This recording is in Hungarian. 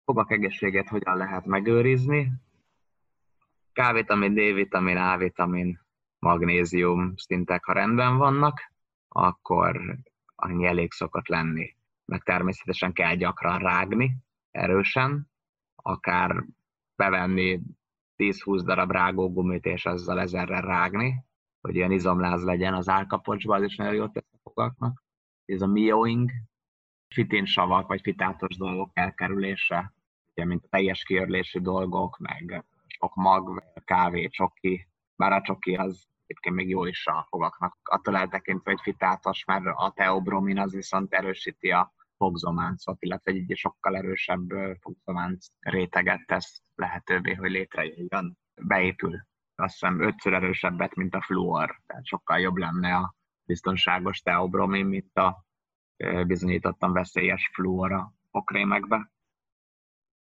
Fogak egészségét hogyan lehet megőrizni? K-vitamin, D-vitamin, A-vitamin, magnézium szintek, ha rendben vannak, akkor annyi elég szokott lenni. Meg természetesen kell gyakran rágni, erősen, akár bevenni 10-20 darab rágógumit, és azzal 1000-rel rágni, hogy ilyen izomláz legyen az állkapocsban, az is nagyon jót tesz a fogaknak. Ez a mioing, fiténsavak vagy fitátos dolgok elkerülése, ugye, mint a teljes kiörlésű dolgok, meg sok mag, kávé, csoki, bár a csoki az egyébként még jó is a fogaknak. Attól eltekintve, hogy fitátos, mert a teobromin az viszont erősíti a fogzománcot, illetve egy sokkal erősebb fogzománc réteget tesz lehetővé, hogy létrejöjjön. Beépül. Azt hiszem 5-ször erősebbet, mint a fluor, tehát sokkal jobb lenne a biztonságos teobromin, mint a bizonyítottan veszélyes fluor a fogkrémekbe.